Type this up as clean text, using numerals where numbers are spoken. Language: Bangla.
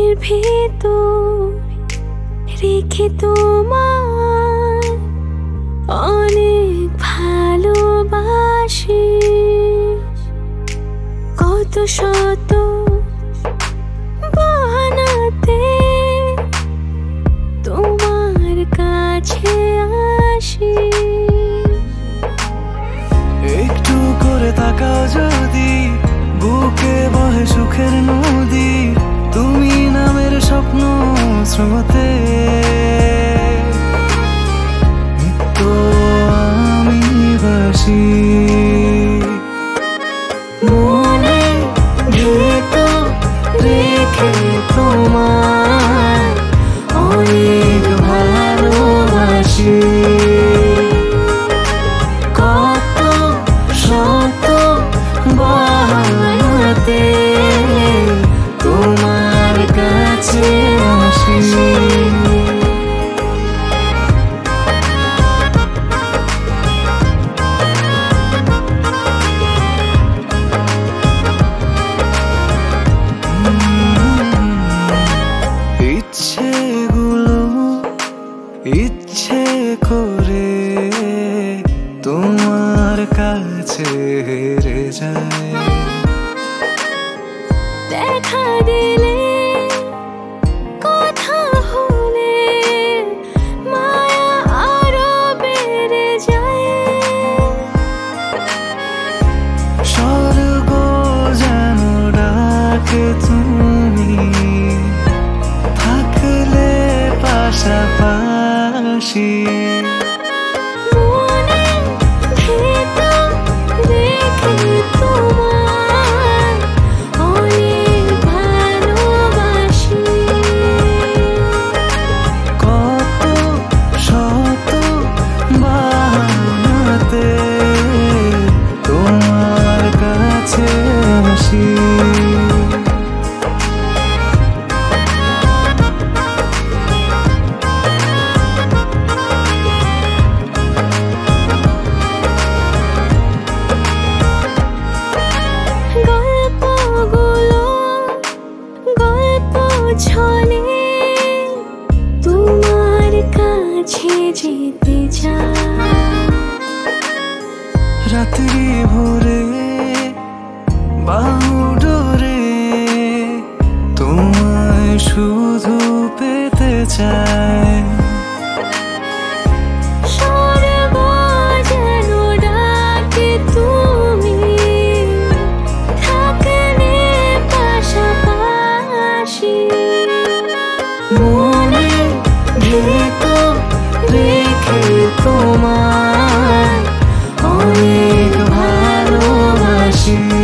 ভেতর রেখে তোমার অনেক ভালোবাসি। কত শত বাহানাতে তোমার কাছে আসি। একটু করে তাকাও যদি, বুকে বহে সুখের নদী। তুমি নামের স্বপ্ন স্রোতে নিত্য আমি বাসি। মনে ভেতর রেখে তোমার অনেক ভালোবাসি। কত শত বাহানাতে তোমার কাছে আসি। ইচ্ছেগুলো ইচ্ছে করে তোমার কাছে হেরে যায়। দেখা দিলে কথা হলে মায়া আরো বেড়ে যায়। স্বর্গ যেন ডাকে তুমি থাকলে পাশাপাশি। মনে ভেতর রেখে তোমার অনেক ভালোবাসি। কত শত বাহানাতে তোমার কাছে আসি। গল্পগুলো গল্প ছলে তোমার কাছে যেতে চায়। রাত্রি ভোরে বাহু ডোরে তোমায় শুধু পেতে চায়। স্বর্গ যেন ডাকে তুমি থাকলে পাশাপাশি। মনে ভেতর রেখে তোমার অনেক ভালোবাসি।